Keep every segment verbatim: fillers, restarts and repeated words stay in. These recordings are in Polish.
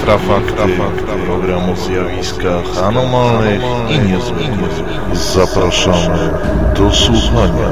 Infrafakty, program o zjawiskach anomalnych i niezwykłych. Zapraszamy do słuchania.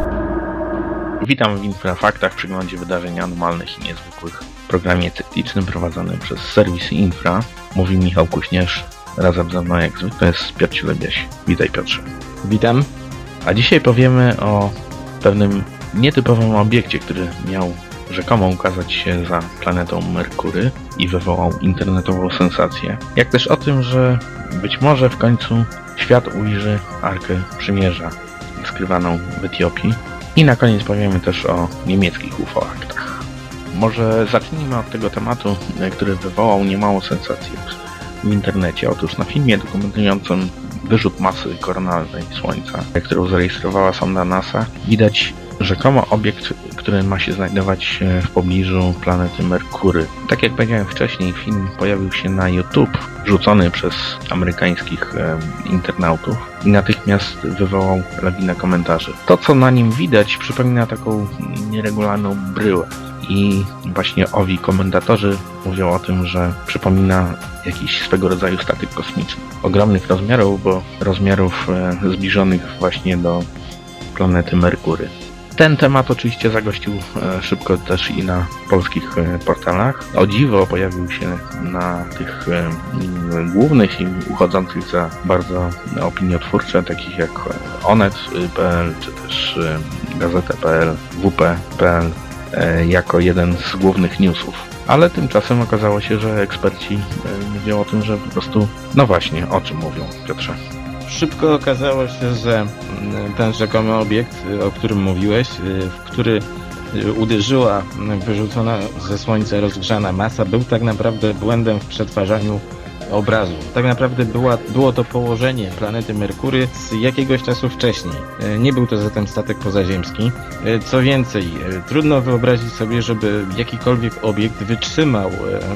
Witam w Infrafaktach, przeglądzie wydarzeń anomalnych i niezwykłych. W programie cyklicznym prowadzonym przez serwis Infra. Mówi Michał Kuśnierz, razem ze mną jak zwykle jest Piotr Cielebiaś. Witaj, Piotrze. Witam. A dzisiaj powiemy o pewnym nietypowym obiekcie, który miał rzekomo ukazać się za planetą Merkury i wywołał internetową sensację. Jak też o tym, że być może w końcu świat ujrzy Arkę Przymierza skrywaną w Etiopii. I na koniec powiemy też o niemieckich U F O aktach. Może zacznijmy od tego tematu, który wywołał niemało sensacji w internecie. Otóż na filmie dokumentującym wyrzut masy koronalnej Słońca, którą zarejestrowała sonda NASA, widać rzekomo obiekt, który ma się znajdować w pobliżu planety Merkury. Tak jak powiedziałem wcześniej, film pojawił się na YouTube, rzucony przez amerykańskich e, internautów i natychmiast wywołał lawinę komentarzy. To, co na nim widać, przypomina taką nieregularną bryłę. I właśnie owi komentatorzy mówią o tym, że przypomina jakiś swego rodzaju statek kosmiczny. Ogromnych rozmiarów, bo rozmiarów e, zbliżonych właśnie do planety Merkury. Ten temat oczywiście zagościł e, szybko też i na polskich e, portalach. O dziwo pojawił się na tych e, m, głównych i uchodzących za bardzo opiniotwórcze, takich jak Onet kropka pe el czy też e, Gazeta kropka pe el, W P kropka pe el e, jako jeden z głównych newsów. Ale tymczasem okazało się, że eksperci e, mówią o tym, że po prostu, no właśnie, o czym mówią, Piotrze? Szybko okazało się, że ten rzekomy obiekt, o którym mówiłeś, w który uderzyła wyrzucona ze Słońca rozgrzana masa, był tak naprawdę błędem w przetwarzaniu obrazu. Tak naprawdę była, było to położenie planety Merkury z jakiegoś czasu wcześniej. Nie był to zatem statek pozaziemski. Co więcej, trudno wyobrazić sobie, żeby jakikolwiek obiekt wytrzymał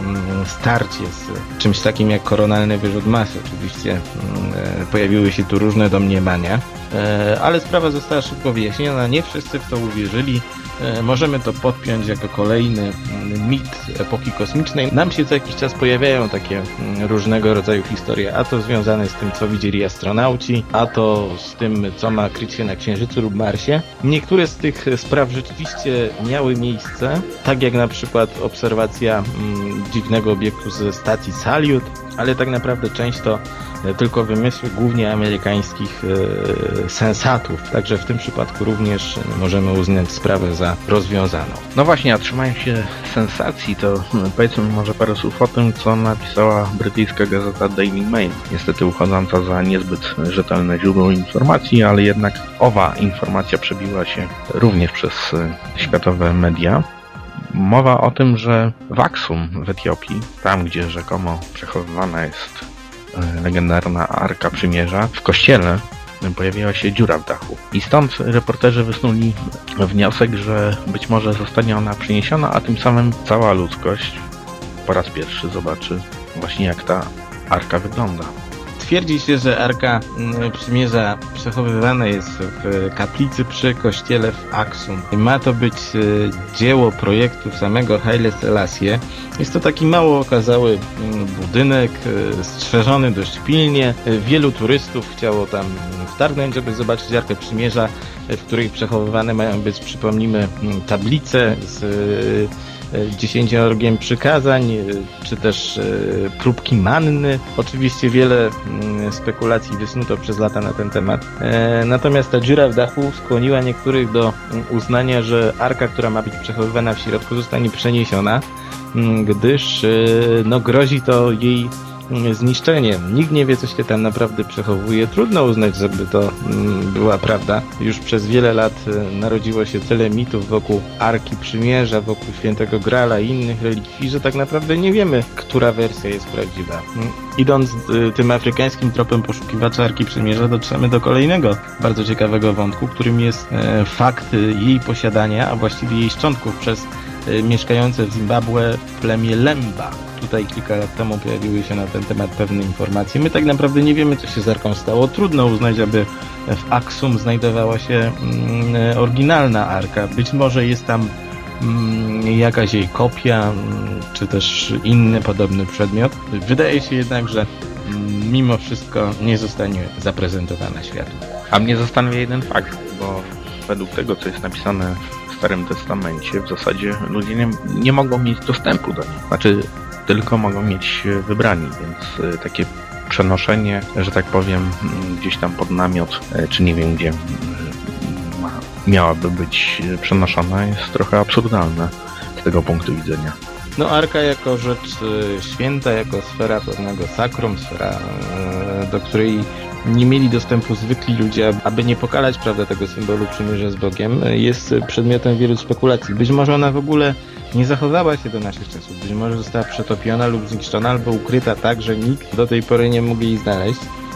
starcie z czymś takim jak koronalny wyrzut masy. Oczywiście pojawiły się tu różne domniemania, ale sprawa została szybko wyjaśniona. Nie wszyscy w to uwierzyli. Możemy to podpiąć jako kolejny mit epoki kosmicznej. Nam się co jakiś czas pojawiają takie różnego rodzaju historie, a to związane z tym, co widzieli astronauci, a to z tym, co ma kryć się na Księżycu lub Marsie. Niektóre z tych spraw rzeczywiście miały miejsce, tak jak na przykład obserwacja mm, dziwnego obiektu ze stacji Salyut, ale tak naprawdę część to tylko wymysły głównie amerykańskich e, sensatów. Także w tym przypadku również możemy uznać sprawę za rozwiązaną. No właśnie, a trzymając się sensacji, to powiedzmy może parę słów o tym, co napisała brytyjska gazeta Daily Mail. Niestety uchodząca za niezbyt rzetelne źródło informacji, ale jednak owa informacja przebiła się również przez światowe media. Mowa o tym, że w Aksum w Etiopii, tam gdzie rzekomo przechowywana jest legendarna Arka Przymierza, w kościele pojawiła się dziura w dachu. I stąd reporterzy wysnuli wniosek, że być może zostanie ona przeniesiona, a tym samym cała ludzkość po raz pierwszy zobaczy właśnie, jak ta Arka wygląda. Twierdzi się, że Arka Przymierza przechowywana jest w kaplicy przy kościele w Aksum. Ma to być dzieło projektu samego Haile Selassie. Jest to taki mało okazały budynek, strzeżony dość pilnie. Wielu turystów chciało tam wtargnąć, żeby zobaczyć Arkę Przymierza, w której przechowywane mają być, przypomnijmy, tablice z dziesięciorgiem przykazań, czy też próbki manny. Oczywiście wiele spekulacji wysnuto przez lata na ten temat. Natomiast ta dziura w dachu skłoniła niektórych do uznania, że arka, która ma być przechowywana w środku, zostanie przeniesiona, gdyż no, grozi to jej zniszczeniem. Nikt nie wie, co się tam naprawdę przechowuje. Trudno uznać, żeby to mm, była prawda. Już przez wiele lat y, narodziło się tyle mitów wokół Arki Przymierza, wokół Świętego Grala i innych relikwii, że tak naprawdę nie wiemy, która wersja jest prawdziwa. Idąc y, tym afrykańskim tropem poszukiwacza Arki Przymierza, dotrzemy do kolejnego bardzo ciekawego wątku, którym jest y, fakt y, jej posiadania, a właściwie jej szczątków przez y, mieszkające w Zimbabwe plemię Lemba. Tutaj kilka lat temu pojawiły się na ten temat pewne informacje. My tak naprawdę nie wiemy, co się z Arką stało. Trudno uznać, aby w Aksum znajdowała się mm, oryginalna Arka. Być może jest tam jakaś jej kopia, czy też inny podobny przedmiot. Wydaje się jednak, że mimo wszystko nie zostanie zaprezentowana światu. A mnie zastanawia jeden fakt, bo według tego, co jest napisane w Starym Testamencie, w zasadzie ludzie nie, nie mogą mieć dostępu do niej. Znaczy, tylko mogą mieć wybrani, więc takie przenoszenie, że tak powiem, gdzieś tam pod namiot, czy nie wiem gdzie miałaby być przenoszona, jest trochę absurdalne z tego punktu widzenia. No Arka jako rzecz święta, jako sfera pewnego sakrum, sfera, do której nie mieli dostępu zwykli ludzie, aby nie pokalać, prawda, tego symbolu przymierza z Bogiem, jest przedmiotem wielu spekulacji. Być może ona w ogóle nie zachowała się do naszych czasów, być może została przetopiona lub zniszczona, albo ukryta tak, że nikt do tej pory nie mógł jej znaleźć.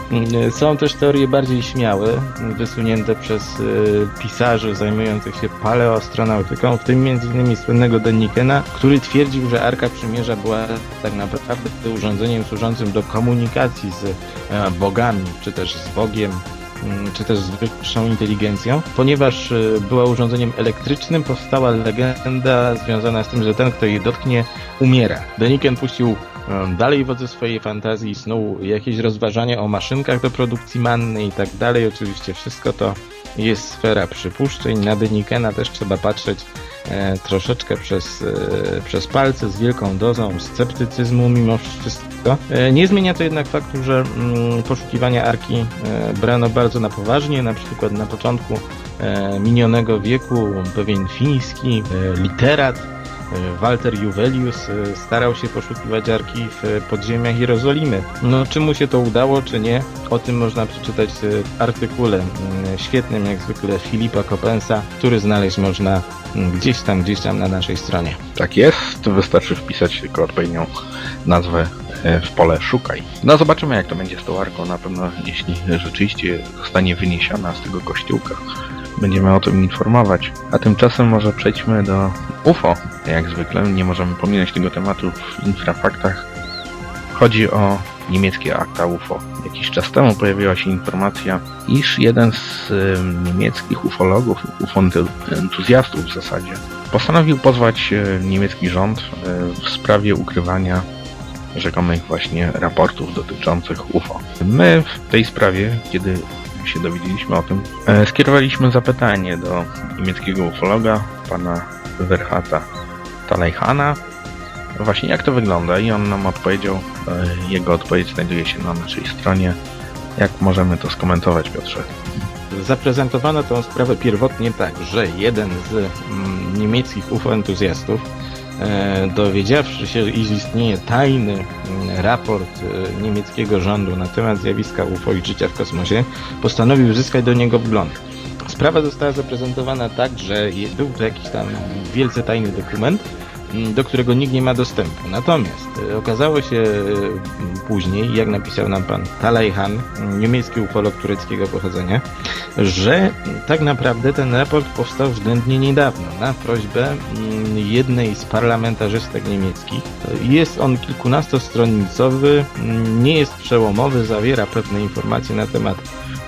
Są też teorie bardziej śmiałe, wysunięte przez y, pisarzy zajmujących się paleoastronautyką, w tym między innymi słynnego Dennikena, który twierdził, że Arka Przymierza była tak naprawdę urządzeniem służącym do komunikacji z y, bogami, czy też z Bogiem, y, czy też z wyższą inteligencją. Ponieważ y, była urządzeniem elektrycznym, powstała legenda związana z tym, że ten, kto jej dotknie, umiera. Denniken puścił dalej wodze swojej fantazji, snuł jakieś rozważania o maszynkach do produkcji manny i tak dalej. Oczywiście wszystko to jest sfera przypuszczeń. Na Dennikena też trzeba patrzeć e, troszeczkę przez, e, przez palce, z wielką dozą sceptycyzmu mimo wszystko. E, nie zmienia to jednak faktu, że mm, poszukiwania Arki e, brano bardzo na poważnie. Na przykład na początku e, minionego wieku pewien fiński e, literat Walter Juvelius starał się poszukiwać Arki w podziemiach Jerozolimy. No, czy mu się to udało, czy nie, o tym można przeczytać w artykule świetnym, jak zwykle, Filipa Copensa, który znaleźć można gdzieś tam, gdzieś tam na naszej stronie. Tak jest, wystarczy wpisać tylko odpowiednią nazwę w pole szukaj. No zobaczymy, jak to będzie z tą Arką. Na pewno, jeśli rzeczywiście zostanie wyniesiona z tego kościółka, będziemy o tym informować. A tymczasem może przejdźmy do U F O. Jak zwykle nie możemy pominąć tego tematu w infrafaktach. Chodzi o niemieckie akta U F O. Jakiś czas temu pojawiła się informacja, iż jeden z y, niemieckich ufologów, U F O entuzjastów w zasadzie, postanowił pozwać y, niemiecki rząd y, w sprawie ukrywania rzekomych właśnie raportów dotyczących U F O. My w tej sprawie, kiedy się dowiedzieliśmy o tym, e, skierowaliśmy zapytanie do niemieckiego ufologa, pana Werhata Talejhana, właśnie jak to wygląda, i on nam odpowiedział, e, jego odpowiedź znajduje się na naszej stronie. Jak możemy to skomentować, Piotrze? Zaprezentowano tę sprawę pierwotnie tak, że jeden z mm, niemieckich U F O entuzjastów, e, dowiedziawszy się, iż istnieje tajny m, raport e, niemieckiego rządu na temat zjawiska U F O i życia w kosmosie, postanowił uzyskać do niego wgląd. Sprawa została zaprezentowana tak, że je, był to jakiś tam wielce tajny dokument, do którego nikt nie ma dostępu. Natomiast e, okazało się e, później, jak napisał nam pan Talejhan, niemiecki ufolog tureckiego pochodzenia, że tak naprawdę ten raport powstał względnie niedawno, na prośbę m, jednej z parlamentarzystek niemieckich. Jest on kilkunastostronicowy, m, nie jest przełomowy, zawiera pewne informacje na temat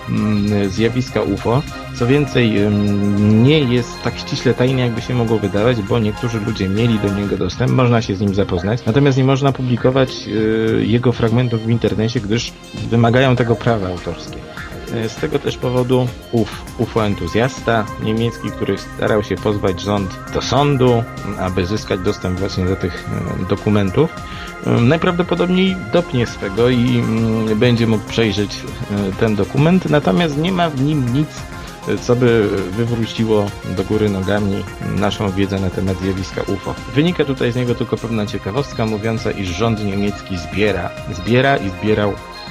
m, zjawiska U F O. Co więcej, m, nie jest tak ściśle tajny, jakby się mogło wydawać, bo niektórzy ludzie mieli do niego dostęp, można się z nim zapoznać, natomiast nie można publikować y, jego fragmentów w internecie, gdyż wymagają tego prawa autorskie. Z tego też powodu ów U F O entuzjasta niemiecki, który starał się pozwać rząd do sądu, aby zyskać dostęp właśnie do tych dokumentów, najprawdopodobniej dopnie swego i będzie mógł przejrzeć ten dokument, natomiast nie ma w nim nic, co by wywróciło do góry nogami naszą wiedzę na temat zjawiska U F O. Wynika tutaj z niego tylko pewna ciekawostka mówiąca, iż rząd niemiecki zbiera, zbiera i zbierał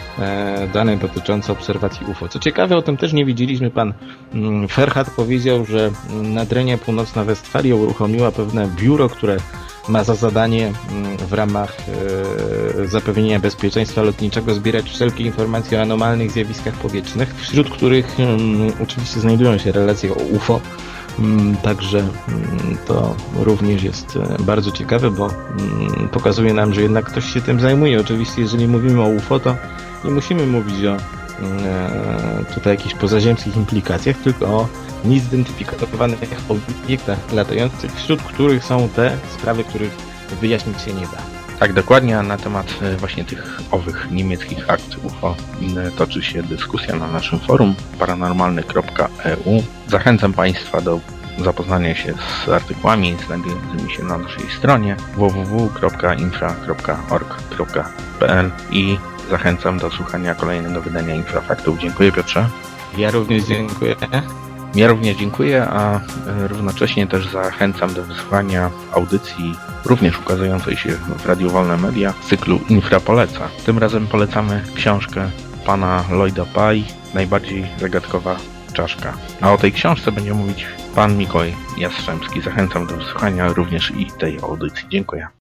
e, dane dotyczące obserwacji U F O. Co ciekawe, o tym też nie wiedzieliśmy. Pan mm, Ferhat powiedział, że Nadrenia Północna Westfalia uruchomiła pewne biuro, które ma za zadanie w ramach e, zapewnienia bezpieczeństwa lotniczego zbierać wszelkie informacje o anomalnych zjawiskach powietrznych, wśród których e, oczywiście znajdują się relacje o U F O. E, także e, to również jest e, bardzo ciekawe, bo e, pokazuje nam, że jednak ktoś się tym zajmuje. Oczywiście jeżeli mówimy o U F O, to nie musimy mówić o e, tutaj jakichś pozaziemskich implikacjach, tylko o niezidentyfikowanych obiektach latających, wśród których są te sprawy, których wyjaśnić się nie da. Tak, dokładnie, a na temat e, właśnie tych owych niemieckich akt U F O e, toczy się dyskusja na naszym forum paranormalny kropka e u. Zachęcam Państwa do zapoznania się z artykułami znajdującymi się na naszej stronie w w w kropka infra kropka org kropka p l i zachęcam do słuchania kolejnego wydania Infrafaktów. Dziękuję, Piotrze. Ja również dziękuję. Ja również dziękuję, a równocześnie też zachęcam do wysłuchania audycji również ukazującej się w Radiu Wolne Media z cyklu Infra Poleca. Tym razem polecamy książkę pana Lloyda Pye, Najbardziej zagadkowa czaszka. A o tej książce będzie mówić pan Mikołaj Jastrzębski. Zachęcam do wysłuchania również i tej audycji. Dziękuję.